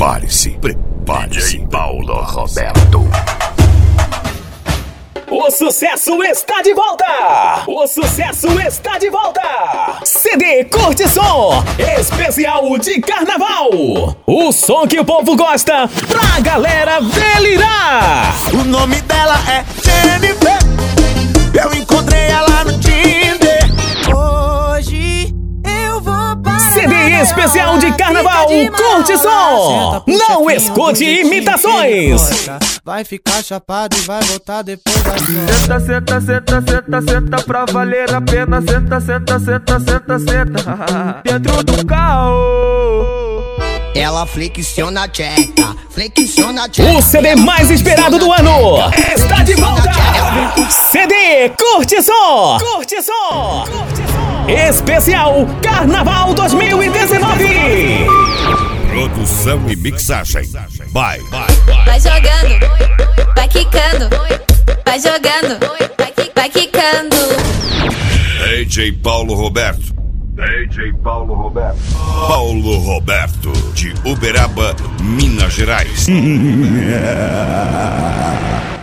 Prepare-se. DJ Paulo Roberto. O sucesso está de volta! O sucesso está de volta! CD Curte Som, especial de carnaval! O som que o povo gosta, pra galera delirar! O nome dela é Jennifer, eu encontrei ela no Tinder. Hoje eu vou para CD especial de carnaval, Curte Som! Não escute imitações! Vai ficar chapado e vai voltar depois da senta, senta, senta, senta, senta pra valer a pena. Senta, senta, senta, senta, senta dentro do carro. Ela flexiona a tcheca, flexiona a tcheca. O CD mais esperado do ano está de volta! CD Curte Som! Curte Som! Especial Carnaval 2019! Produção e mixagem. Vai. Vai jogando, vai quicando, vai jogando, vai quicando. DJ Paulo Roberto. DJ Paulo Roberto. Paulo Roberto, de Uberaba, Minas Gerais.